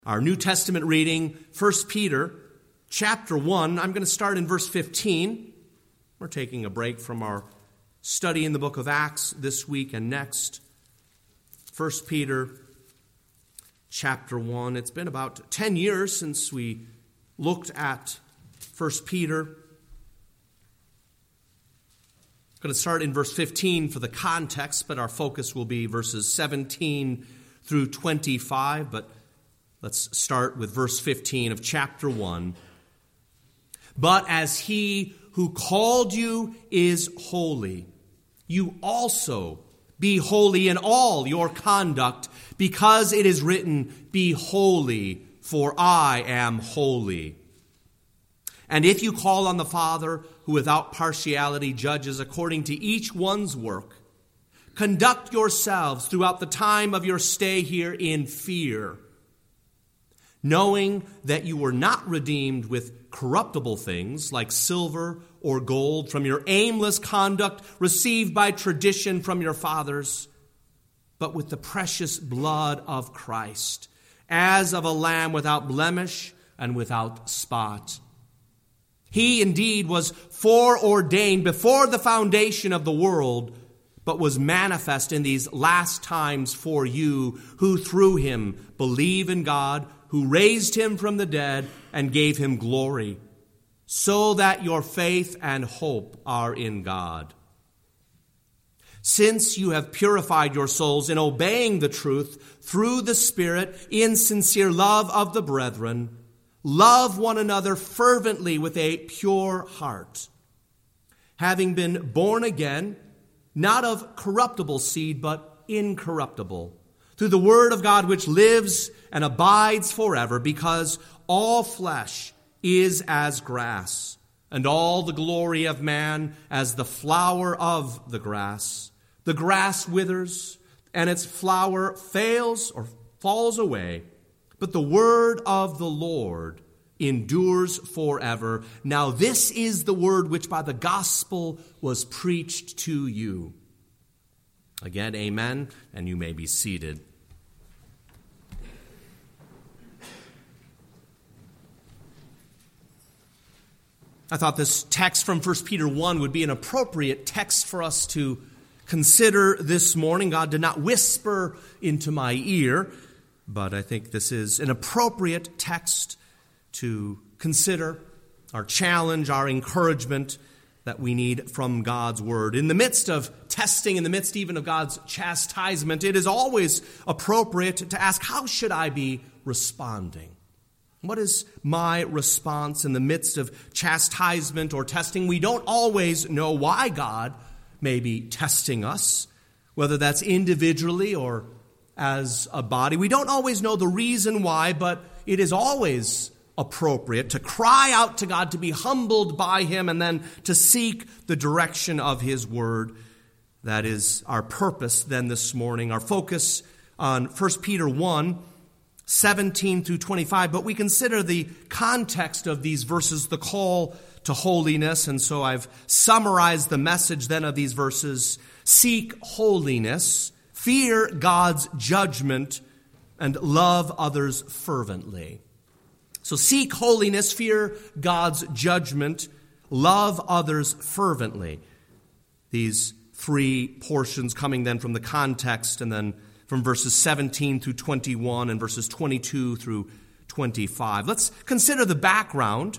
Our New Testament reading, 1 Peter chapter 1. I'm going to start in verse 15. We're taking a break from our study in the book of Acts this week and next. 1 Peter chapter 1. It's been about 10 years since we looked at 1 Peter. I'm going to start in verse 15 for the context, but our focus will be verses 17 through 25. But let's start with verse 15 of chapter 1. But as he who called you is holy, you also be holy in all your conduct, because it is written, "Be holy, for I am holy." And if you call on the Father, who without partiality judges according to each one's work, conduct yourselves throughout the time of your stay here in fear, knowing that you were not redeemed with corruptible things like silver or gold from your aimless conduct received by tradition from your fathers, but with the precious blood of Christ, as of a lamb without blemish and without spot. He indeed was foreordained before the foundation of the world, but was manifest in these last times for you, who through him believe in God, who raised him from the dead and gave him glory, so that your faith and hope are in God. Since you have purified your souls in obeying the truth through the Spirit in sincere love of the brethren, love one another fervently with a pure heart, having been born again, not of corruptible seed, but incorruptible, through the word of God which lives and abides forever, because all flesh is as grass, and all the glory of man as the flower of the grass. The grass withers, and its flower fails or falls away, but the word of the Lord endures forever. Now this is the word which by the gospel was preached to you. Again, amen, and you may be seated. I thought this text from 1 Peter 1 would be an appropriate text for us to consider this morning. God did not whisper into my ear, but I think this is an appropriate text to consider, our challenge, our encouragement that we need from God's word. In the midst of testing, in the midst even of God's chastisement, it is always appropriate to ask, how should I be responding? What is my response in the midst of chastisement or testing? We don't always know why God may be testing us, whether that's individually or as a body. We don't always know the reason why, but it is always appropriate to cry out to God, to be humbled by him, and then to seek the direction of his word. That is our purpose then this morning. Our focus on 1 Peter 1, 17 through 25, but we consider the context of these verses, the call to holiness, and so I've summarized the message then of these verses. Seek holiness, fear God's judgment, and love others fervently. So seek holiness, fear God's judgment, love others fervently. These three portions coming then from the context, and then from verses 17 through 21 and verses 22 through 25. Let's consider the background.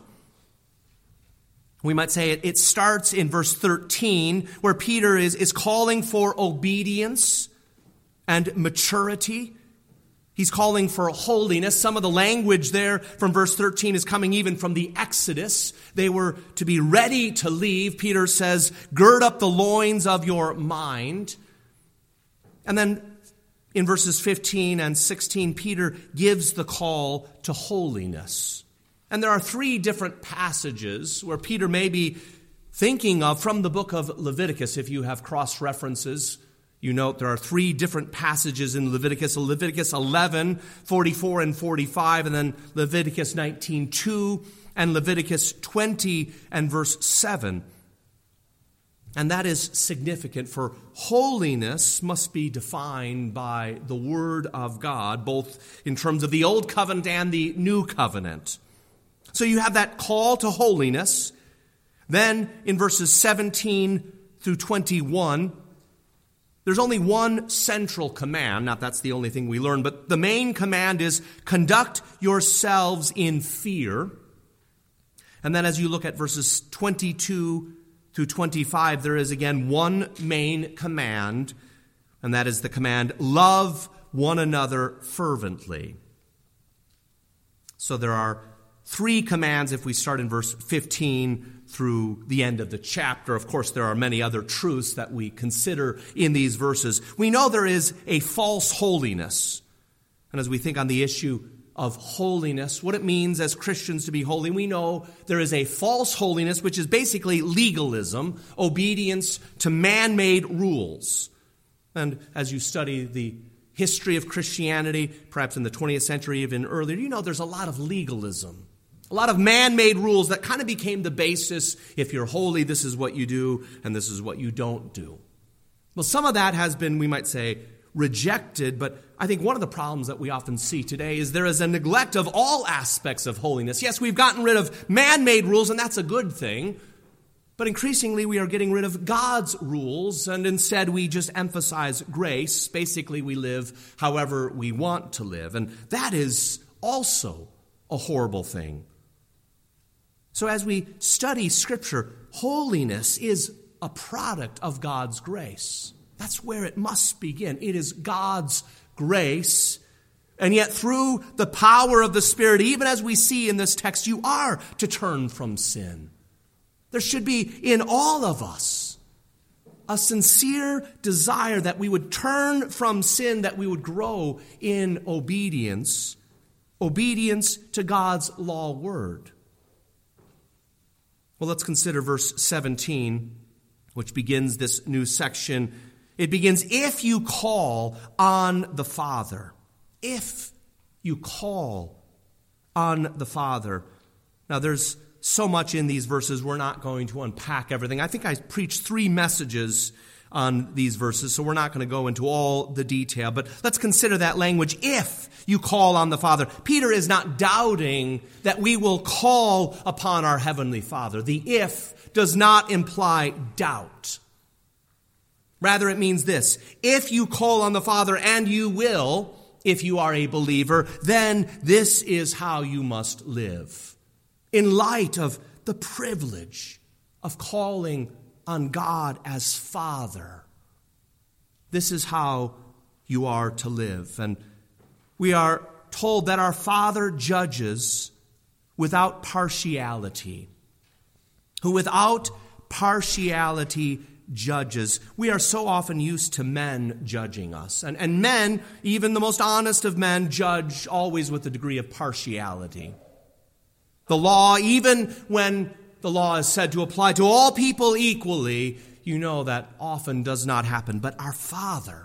We might say it starts in verse 13, where Peter is calling for obedience and maturity. He's calling for holiness. Some of the language there from verse 13 is coming even from the Exodus. They were to be ready to leave. Peter says, gird up the loins of your mind. And then in verses 15 and 16, Peter gives the call to holiness. And there are three different passages where Peter may be thinking of from the book of Leviticus. If you have cross-references, you note there are three different passages in Leviticus. Leviticus 11, 44 and 45, and then Leviticus 19:2, and Leviticus 20 and verse 7. And that is significant, for holiness must be defined by the Word of God, both in terms of the Old Covenant and the New Covenant. So you have that call to holiness. Then in verses 17 through 21, there's only one central command. Not that's the only thing we learn, but the main command is conduct yourselves in fear. And then as you look at verses 22 through 25, there is again one main command, and that is the command, love one another fervently. So there are three commands if we start in verse 15 through the end of the chapter. Of course, there are many other truths that we consider in these verses. We know there is a false holiness. And as we think on the issue of holiness, what it means as Christians to be holy, we know there is a false holiness, which is basically legalism, obedience to man-made rules. And as you study the history of Christianity, perhaps in the 20th century, even earlier, you know there's a lot of legalism, a lot of man-made rules that kind of became the basis. If you're holy, this is what you do, and this is what you don't do. Well, some of that has been, we might say, rejected, but I think one of the problems that we often see today is there is a neglect of all aspects of holiness. Yes, we've gotten rid of man-made rules, and that's a good thing, but increasingly we are getting rid of God's rules, and instead we just emphasize grace. Basically, we live however we want to live, and that is also a horrible thing. So as we study Scripture, holiness is a product of God's grace. That's where it must begin. It is God's grace. And yet through the power of the Spirit, even as we see in this text, you are to turn from sin. There should be in all of us a sincere desire that we would turn from sin, that we would grow in obedience to God's law word. Well, let's consider verse 17, which begins this new section. It begins, if you call on the Father. If you call on the Father. Now, there's so much in these verses, we're not going to unpack everything. I think I preached 3 messages on these verses, so we're not going to go into all the detail. But let's consider that language, if you call on the Father. Peter is not doubting that we will call upon our Heavenly Father. The if does not imply doubt. Rather, it means this: if you call on the Father, and you will, if you are a believer, then this is how you must live. In light of the privilege of calling on God as Father, this is how you are to live. And we are told that our Father judges without partiality, who without partiality judges. We are so often used to men judging us. And men, even the most honest of men, judge always with a degree of partiality. The law, even when the law is said to apply to all people equally, you know that often does not happen. But our Father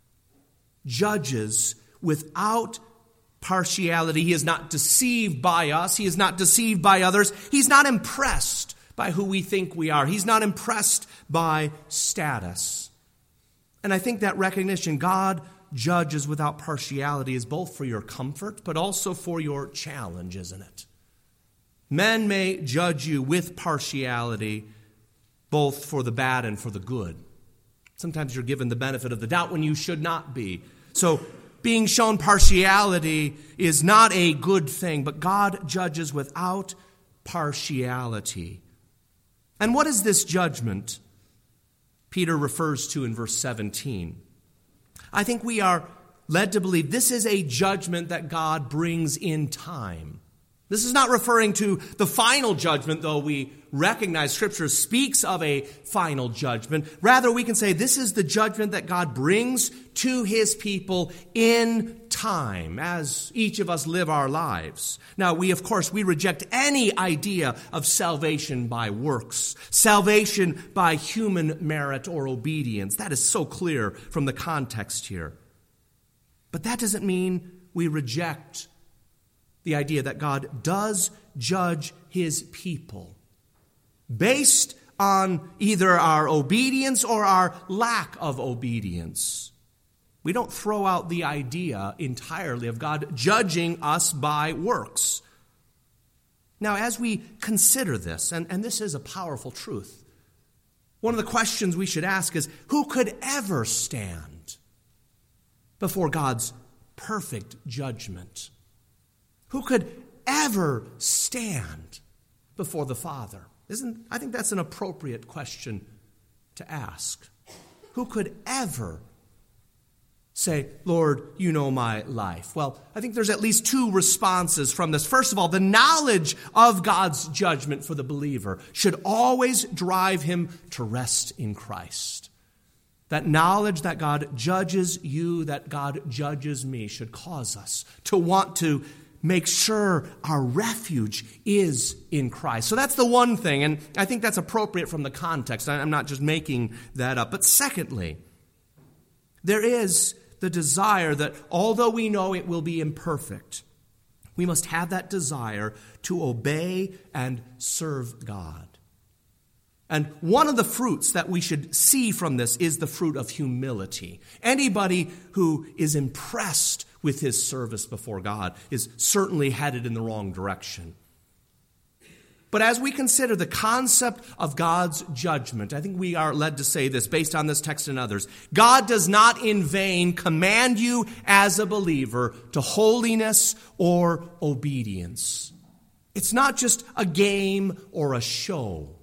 judges without partiality. He is not deceived by us. He is not deceived by others. He's not impressed by who we think we are. He's not impressed by status. And I think that recognition, God judges without partiality, is both for your comfort, but also for your challenge, isn't it? Men may judge you with partiality, both for the bad and for the good. Sometimes you're given the benefit of the doubt when you should not be. So being shown partiality is not a good thing, but God judges without partiality. And what is this judgment Peter refers to in verse 17? I think we are led to believe this is a judgment that God brings in time. This is not referring to the final judgment, though we recognize Scripture speaks of a final judgment. Rather, we can say this is the judgment that God brings to His people in time as each of us live our lives. Now, we reject any idea of salvation by works, salvation by human merit or obedience. That is so clear from the context here. But that doesn't mean we reject the idea that God does judge His people based on either our obedience or our lack of obedience. We don't throw out the idea entirely of God judging us by works. Now, as we consider this, and this is a powerful truth, one of the questions we should ask is, who could ever stand before God's perfect judgment? Who could ever stand before the Father? I think that's an appropriate question to ask. Who could ever say, Lord, you know my life? Well, I think there's at least two responses from this. First of all, the knowledge of God's judgment for the believer should always drive him to rest in Christ. That knowledge that God judges you, that God judges me, should cause us to want to make sure our refuge is in Christ. So that's the one thing, and I think that's appropriate from the context. I'm not just making that up. But secondly, there is the desire that although we know it will be imperfect, we must have that desire to obey and serve God. And one of the fruits that we should see from this is the fruit of humility. Anybody who is impressed with his service before God is certainly headed in the wrong direction. But as we consider the concept of God's judgment, I think we are led to say this based on this text and others. God does not in vain command you as a believer to holiness or obedience. It's not just a game or a show.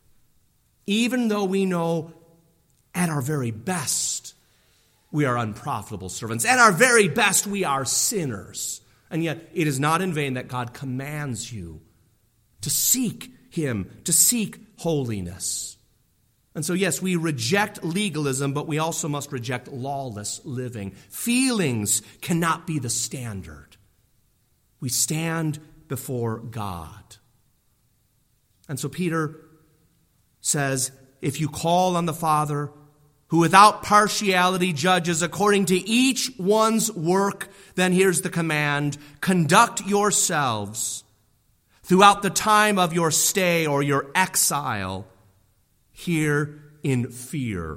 Even though we know at our very best we are unprofitable servants, at our very best we are sinners, and yet it is not in vain that God commands you to seek Him, to seek holiness. And so, yes, we reject legalism, but we also must reject lawless living. Feelings cannot be the standard. We stand before God. And so Peter says, if you call on the Father, who without partiality judges according to each one's work, then here's the command: conduct yourselves throughout the time of your stay or your exile here in fear.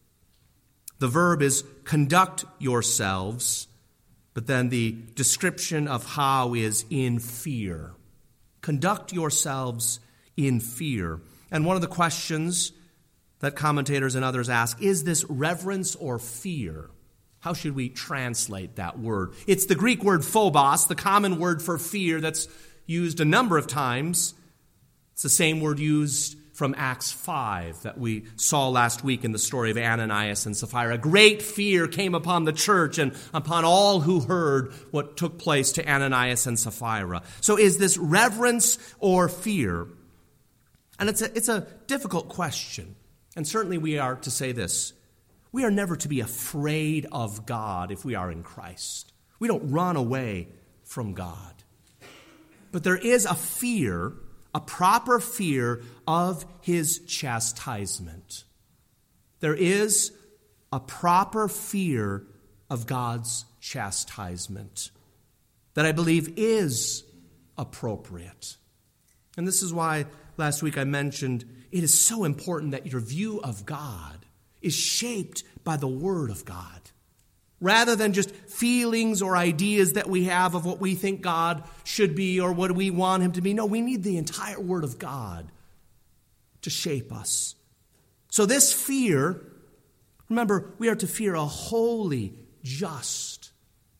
The verb is conduct yourselves, but then the description of how is in fear. Conduct yourselves in fear. And one of the questions that commentators and others ask, is this reverence or fear? How should we translate that word? It's the Greek word phobos, the common word for fear that's used a number of times. It's the same word used from Acts 5 that we saw last week in the story of Ananias and Sapphira. Great fear came upon the church and upon all who heard what took place to Ananias and Sapphira. So is this reverence or fear? And it's a difficult question. And certainly we are to say this: we are never to be afraid of God if we are in Christ. We don't run away from God. But there is a fear, a proper fear of His chastisement. There is a proper fear of God's chastisement that I believe is appropriate. And this is why last week I mentioned it is so important that your view of God is shaped by the Word of God, rather than just feelings or ideas that we have of what we think God should be or what we want Him to be. No, we need the entire Word of God to shape us. So this fear, remember, we are to fear a holy, just,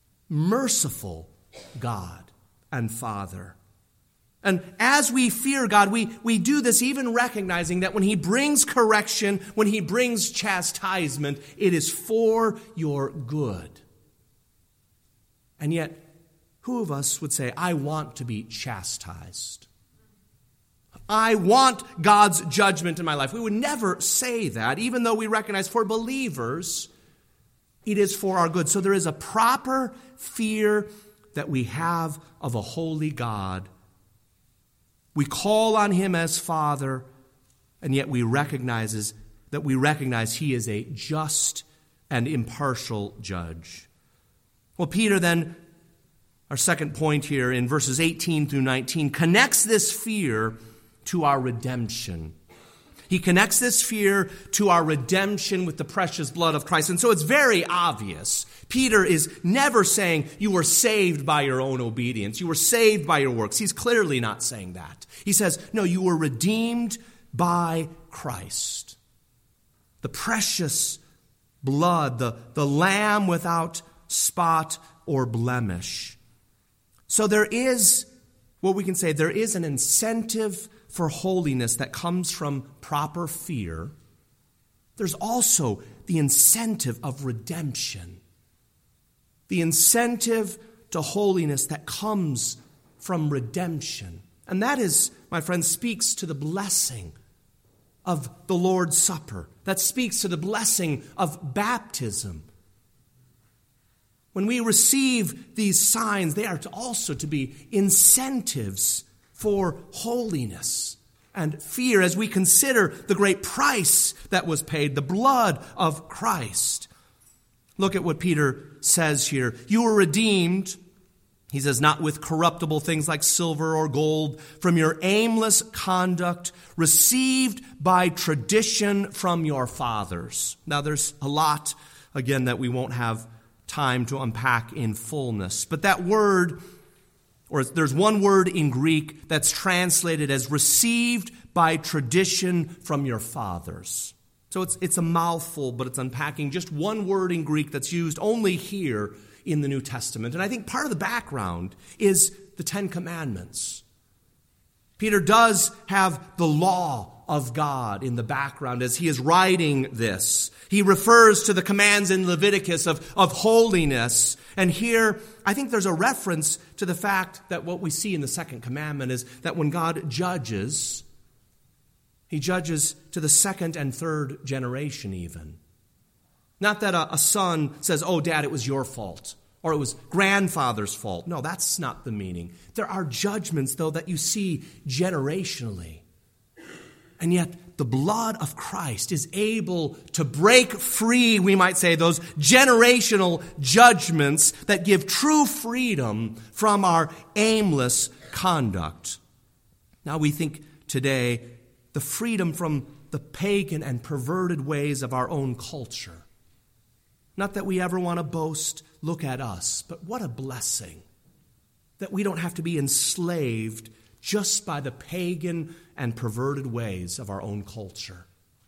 merciful God and Father. And as we fear God, we do this even recognizing that when He brings correction, when He brings chastisement, it is for your good. And yet, who of us would say, I want to be chastised? I want God's judgment in my life. We would never say that, even though we recognize for believers, it is for our good. So there is a proper fear that we have of a holy God. We call on Him as Father, and yet we recognize He is a just and impartial judge. Well, Peter then, our second point here in verses 18 through 19, connects this fear to our redemption. He connects this fear to our redemption with the precious blood of Christ. And so it's very obvious. Peter is never saying you were saved by your own obedience. You were saved by your works. He's clearly not saying that. He says, no, you were redeemed by Christ. The precious blood, the lamb without spot or blemish. So there is, what we can say, there is an incentive for holiness that comes from proper fear. There's also the incentive of redemption. The incentive to holiness that comes from redemption. And that is, my friends, speaks to the blessing of the Lord's Supper. That speaks to the blessing of baptism. When we receive these signs, they are also to be incentives for holiness and fear as we consider the great price that was paid, the blood of Christ. Look at what Peter says here. You were redeemed, he says, not with corruptible things like silver or gold, from your aimless conduct received by tradition from your fathers. Now there's a lot, again, that we won't have time to unpack in fullness. But that word, or there's one word in Greek that's translated as received by tradition from your fathers. So it's a mouthful, but it's unpacking just one word in Greek that's used only here in the New Testament. And I think part of the background is the Ten Commandments. Peter does have the law of God in the background as he is writing this. He refers to the commands in Leviticus of holiness. And here, I think there's a reference to the fact that what we see in the second commandment is that when God judges, he judges to the second and third generation even. Not that a son says, oh, Dad, it was your fault, or it was grandfather's fault. No, that's not the meaning. There are judgments, though, that you see generationally. And yet the blood of Christ is able to break free, we might say, those generational judgments that give true freedom from our aimless conduct. Now we think today the freedom from the pagan and perverted ways of our own culture. Not that we ever want to boast, look at us, but what a blessing that we don't have to be enslaved just by the pagan and perverted ways of our own culture.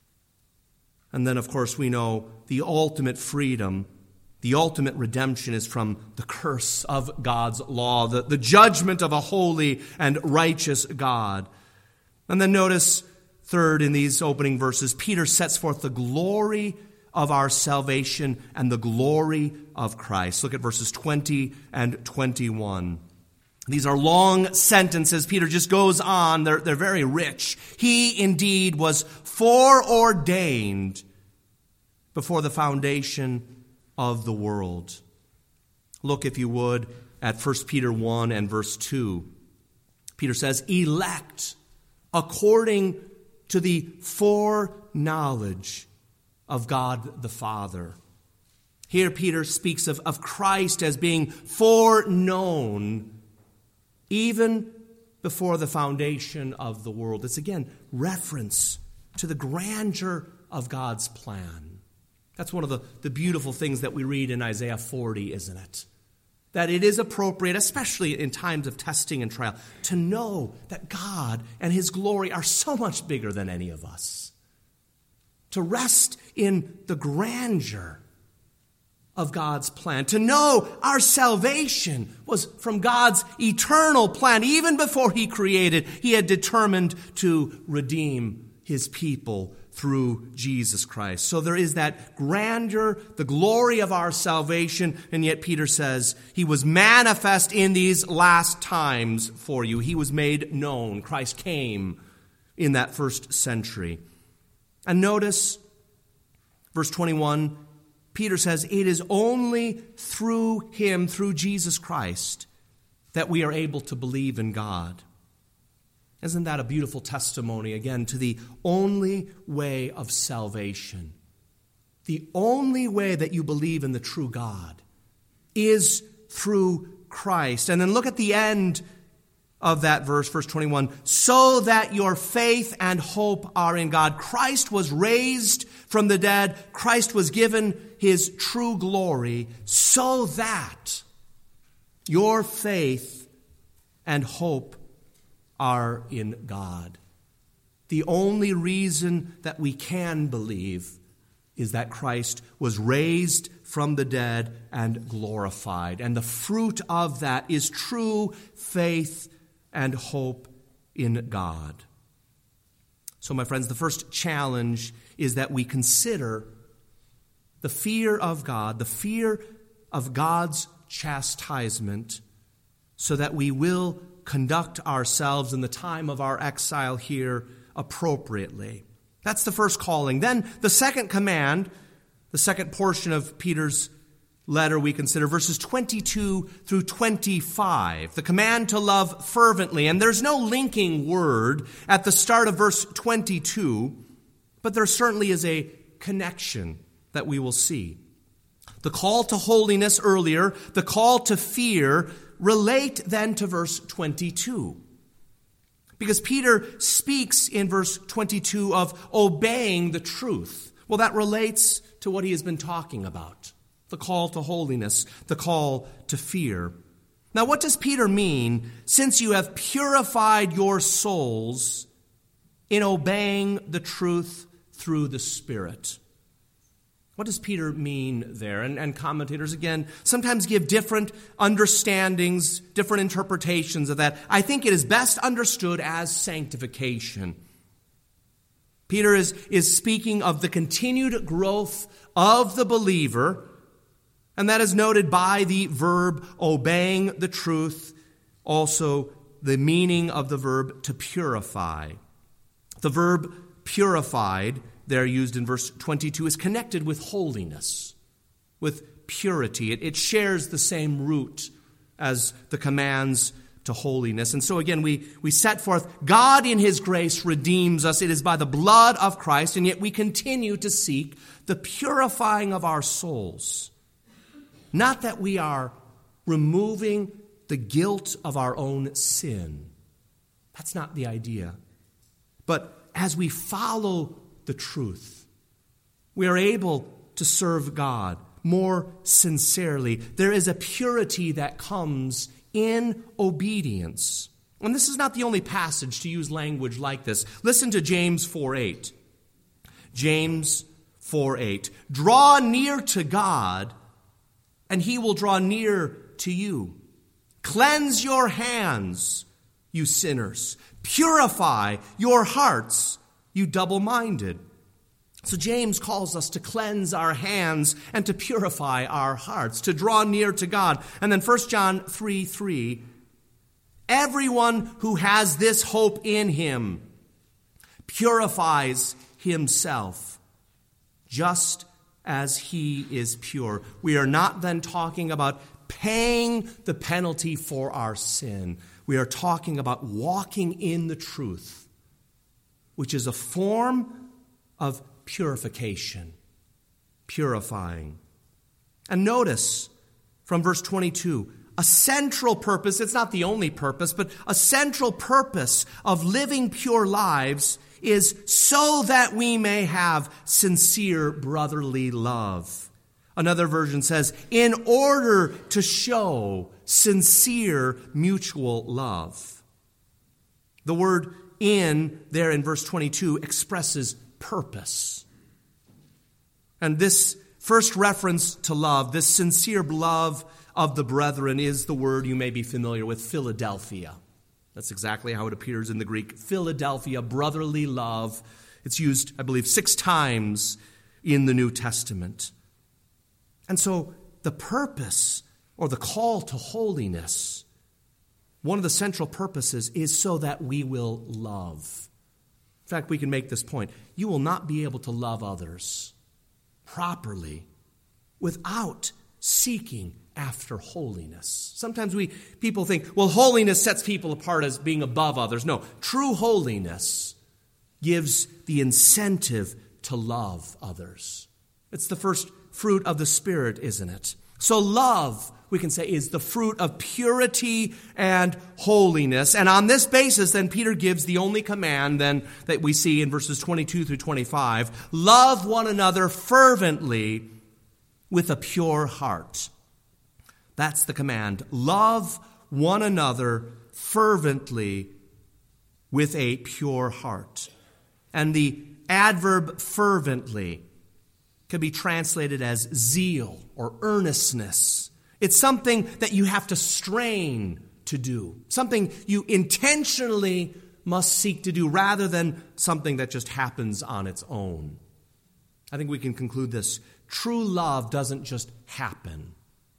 And then, of course, we know the ultimate freedom, the ultimate redemption is from the curse of God's law, the judgment of a holy and righteous God. And then notice, third, in these opening verses, Peter sets forth the glory of our salvation and the glory of Christ. Look at verses 20 and 21. These are long sentences. Peter just goes on. They're very rich. He indeed was foreordained before the foundation of the world. Look, if you would, at 1 Peter 1 and verse 2. Peter says, elect according to the foreknowledge of God the Father. Here Peter speaks of Christ as being foreknown even before the foundation of the world. It's again reference to the grandeur of God's plan. That's one of the beautiful things that we read in Isaiah 40, isn't it? That it is appropriate, especially in times of testing and trial, to know that God and His glory are so much bigger than any of us. To rest in the grandeur of God's plan. To know our salvation was from God's eternal plan. Even before He created, He had determined to redeem His people through Jesus Christ. So there is that grandeur, the glory of our salvation, and yet Peter says He was manifest in these last times for you. He was made known. Christ came in that first century. And notice, verse 21, Peter says, it is only through Him, through Jesus Christ, that we are able to believe in God. Isn't that a beautiful testimony, again, to the only way of salvation? The only way that you believe in the true God is through Christ. And then look at the end of that verse, verse 21, so that your faith and hope are in God. Christ was raised from the dead. Christ was given his true glory so that your faith and hope are in God. The only reason that we can believe is that Christ was raised from the dead and glorified. And the fruit of that is true faith and hope in God. So, my friends, the first challenge is that we consider the fear of God, the fear of God's chastisement, so that we will conduct ourselves in the time of our exile here appropriately. That's the first calling. Then the second command, the second portion of Peter's letter we consider, verses 22 through 25. The command to love fervently. And there's no linking word at the start of verse 22, but there certainly is a connection that we will see. The call to holiness earlier, the call to fear, relate then to verse 22. Because Peter speaks in verse 22 of obeying the truth. Well, that relates to what he has been talking about. The call to holiness, the call to fear. Now, what does Peter mean, since you have purified your souls in obeying the truth through the Spirit? What does Peter mean there? And commentators, again, sometimes give different understandings, different interpretations of that. I think it is best understood as sanctification. Peter is speaking of the continued growth of the believer, and that is noted by the verb obeying the truth, also the meaning of the verb to purify. The verb purified, there used in verse 22, is connected with holiness, with purity. It shares the same root as the commands to holiness. And so again, we set forth, God in his grace redeems us. It is by the blood of Christ, and yet we continue to seek the purifying of our souls. Not that we are removing the guilt of our own sin. That's not the idea. But as we follow the truth, we are able to serve God more sincerely. There is a purity that comes in obedience. And this is not the only passage to use language like this. Listen to James 4:8. James 4:8. Draw near to God, and he will draw near to you. Cleanse your hands, you sinners. Purify your hearts, you double-minded. So James calls us to cleanse our hands and to purify our hearts, to draw near to God. And then 1 John 3:3, everyone who has this hope in him purifies himself, just as he is pure. We are not then talking about paying the penalty for our sin. We are talking about walking in the truth, which is a form of purification, purifying. And notice from verse 22, a central purpose, it's not the only purpose, but a central purpose of living pure lives is so that we may have sincere brotherly love. Another version says, in order to show sincere mutual love. The word in there in verse 22 expresses purpose. And this first reference to love, this sincere love of the brethren, is the word you may be familiar with, Philadelphia. That's exactly how it appears in the Greek. Philadelphia, brotherly love. It's used, I believe, 6 times in the New Testament. And so the purpose or the call to holiness, one of the central purposes is so that we will love. In fact, we can make this point. You will not be able to love others properly without seeking after holiness. Sometimes people think, well, holiness sets people apart as being above others. No, true holiness gives the incentive to love others. It's the first fruit of the Spirit, isn't it? So love we can say, is the fruit of purity and holiness. And on this basis, then, Peter gives the only command then that we see in verses 22 through 25. Love one another fervently with a pure heart. That's the command. Love one another fervently with a pure heart. And the adverb fervently can be translated as zeal or earnestness. It's something that you have to strain to do, something you intentionally must seek to do rather than something that just happens on its own. I think we can conclude this. True love doesn't just happen.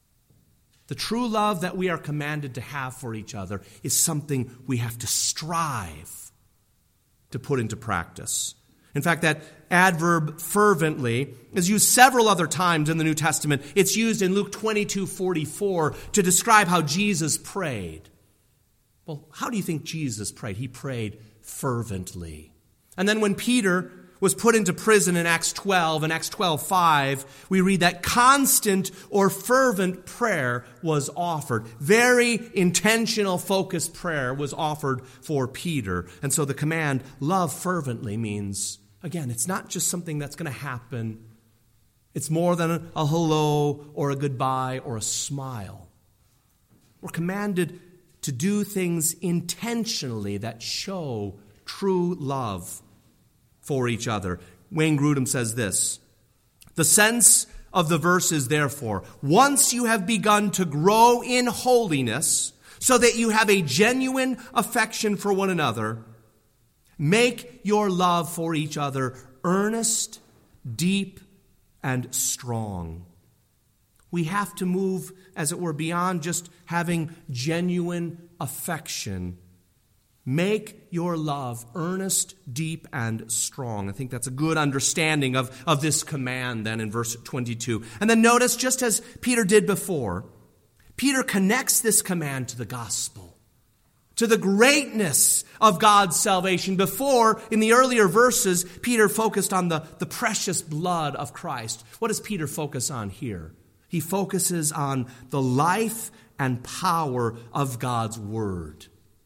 The true love that we are commanded to have for each other is something we have to strive to put into practice. In fact, that adverb fervently is used several other times in the New Testament. It's used in Luke 22:44 to describe how Jesus prayed. Well, how do you think Jesus prayed? He prayed fervently. And then when Peter was put into prison in Acts 12, in Acts 12:5, we read that constant or fervent prayer was offered. Very intentional, focused prayer was offered for Peter. And so the command, love fervently, means, again, it's not just something that's going to happen. It's more than a hello or a goodbye or a smile. We're commanded to do things intentionally that show true love for each other. Wayne Grudem says this: the sense of the verse is therefore, once you have begun to grow in holiness so that you have a genuine affection for one another, make your love for each other earnest, deep, and strong. We have to move, as it were, beyond just having genuine affection. Make your love earnest, deep, and strong. I think that's a good understanding of this command then in verse 22. And then notice, just as Peter did before, Peter connects this command to the gospel, to the greatness of God's salvation. Before, in the earlier verses, Peter focused on the precious blood of Christ. What does Peter focus on here? He focuses on the life and power of God's word.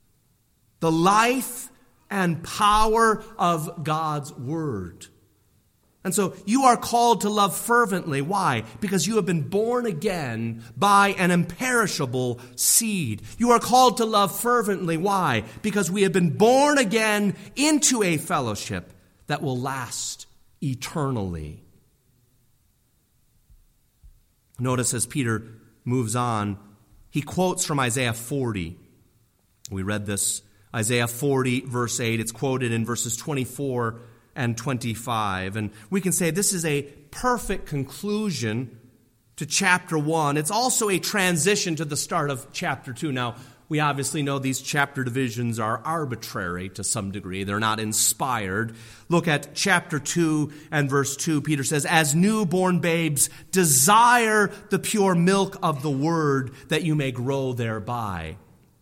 The life and power of God's word. And so you are called to love fervently. Why? Because you have been born again by an imperishable seed. You are called to love fervently. Why? Because we have been born again into a fellowship that will last eternally. Notice as Peter moves on, he quotes from Isaiah 40. We read this. Isaiah 40, verse 8, it's quoted in verses 24 and 25. And we can say this is a perfect conclusion to chapter 1. It's also a transition to the start of chapter 2. Now, we obviously know these chapter divisions are arbitrary to some degree. They're not inspired. Look at chapter 2 and verse 2. Peter says, as newborn babes, desire the pure milk of the word that you may grow thereby.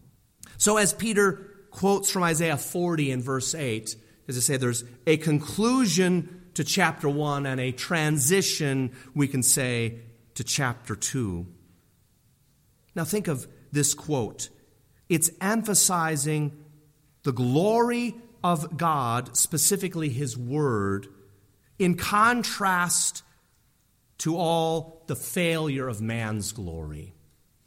So as Peter quotes from Isaiah 40 in verse 8, as I say, there's a conclusion to chapter 1 and a transition, we can say, to chapter 2. Now think of this quote. It's emphasizing the glory of God, specifically His Word, in contrast to all the failure of man's glory.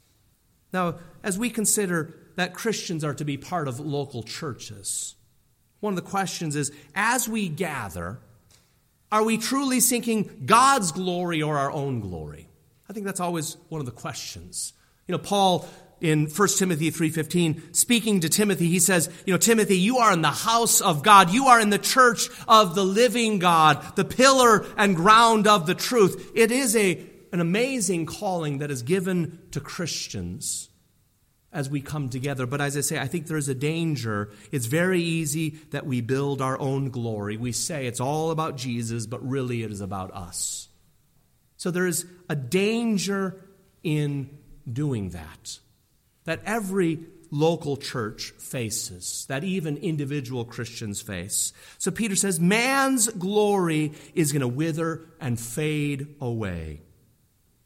Now, as we consider that Christians are to be part of local churches, one of the questions is, as we gather, are we truly seeking God's glory or our own glory? I think that's always one of the questions. Paul in 1 Timothy 3:15, speaking to Timothy, he says, Timothy, you are in the house of God. You are in the church of the living God, the pillar and ground of the truth. It is an amazing calling that is given to Christians as we come together. But as I say, I think there's a danger. It's very easy that we build our own glory. We say it's all about Jesus, but really it is about us. So there is a danger in doing that every local church faces, that even individual Christians face. So Peter says, man's glory is going to wither and fade away.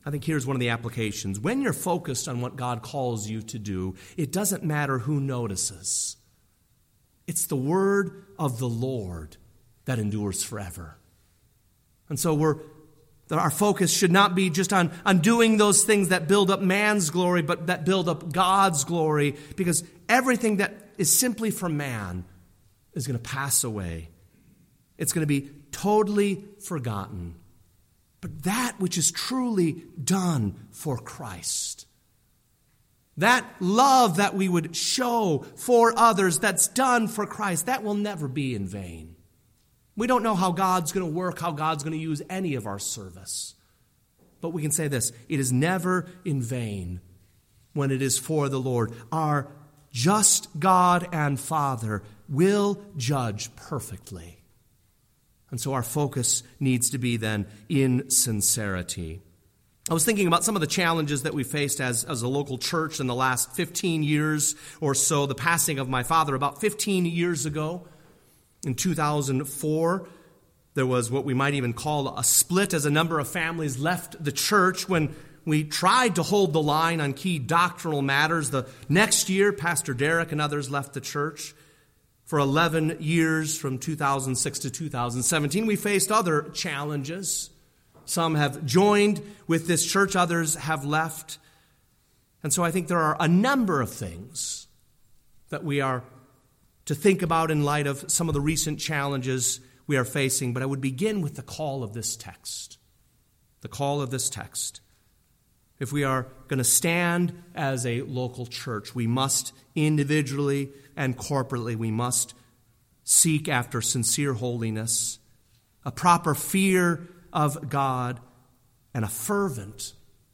I think here's one of the applications. When you're focused on what God calls you to do, it doesn't matter who notices. It's the word of the Lord that endures forever. And so our focus should not be just on doing those things that build up man's glory, but that build up God's glory, because everything that is simply for man is going to pass away. It's going to be totally forgotten. But that which is truly done for Christ, that love that we would show for others that's done for Christ, that will never be in vain. We don't know how God's going to work, how God's going to use any of our service. But we can say this: it is never in vain when it is for the Lord. Our just God and Father will judge perfectly. And so our focus needs to be then in sincerity. I was thinking about some of the challenges that we faced as a local church in the last 15 years or so. The passing of my father about 15 years ago. In 2004, there was what we might even call a split as a number of families left the church when we tried to hold the line on key doctrinal matters. The next year, Pastor Derek and others left the church. For 11 years, from 2006 to 2017, we faced other challenges. Some have joined with this church, others have left. And so I think there are a number of things that we are to think about in light of some of the recent challenges we are facing. But I would begin with the call of this text. The call of this text. If we are going to stand as a local church, we must individually and corporately, we must seek after sincere holiness, a proper fear of God, and a fervent,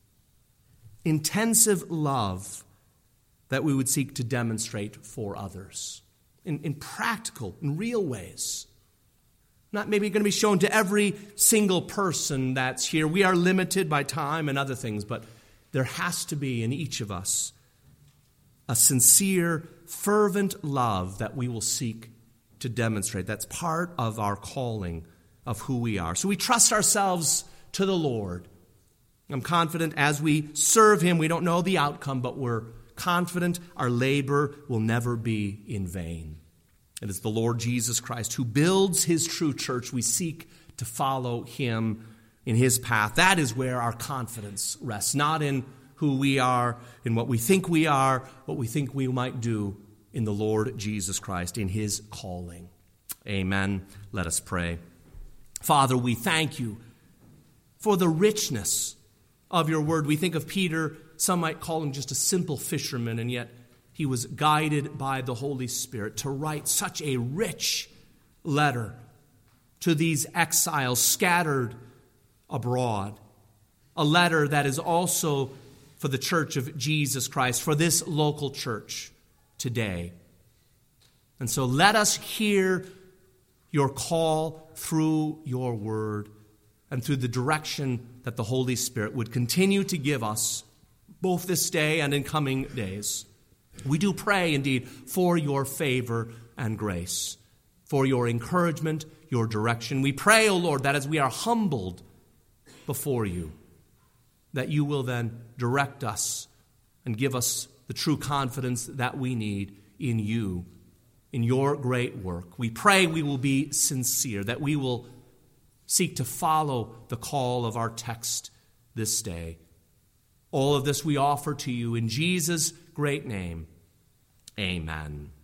intensive love that we would seek to demonstrate for others in practical, in real ways. Not maybe going to be shown to every single person that's here. We are limited by time and other things, but there has to be in each of us a sincere, fervent love that we will seek to demonstrate. That's part of our calling of who we are. So we trust ourselves to the Lord. I'm confident as we serve Him, we don't know the outcome, but we're confident our labor will never be in vain. It is the Lord Jesus Christ who builds His true church. We seek to follow Him in His path. That is where our confidence rests, not in who we are, in what we think we are, what we think we might do, in the Lord Jesus Christ, in His calling. Amen. Let us pray. Father, we thank You for the richness of Your word. We think of Peter, some might call him just a simple fisherman, and yet he was guided by the Holy Spirit to write such a rich letter to these exiles scattered abroad. A letter that is also for the church of Jesus Christ, for this local church today. And so let us hear Your call through Your word and through the direction that the Holy Spirit would continue to give us both this day and in coming days. We do pray indeed for Your favor and grace, for Your encouragement, Your direction. We pray, O Lord, that as we are humbled before You, that You will then direct us and give us the true confidence that we need in You, in Your great work. We pray we will be sincere, that we will seek to follow the call of our text this day. All of this we offer to You in Jesus' great name. Amen.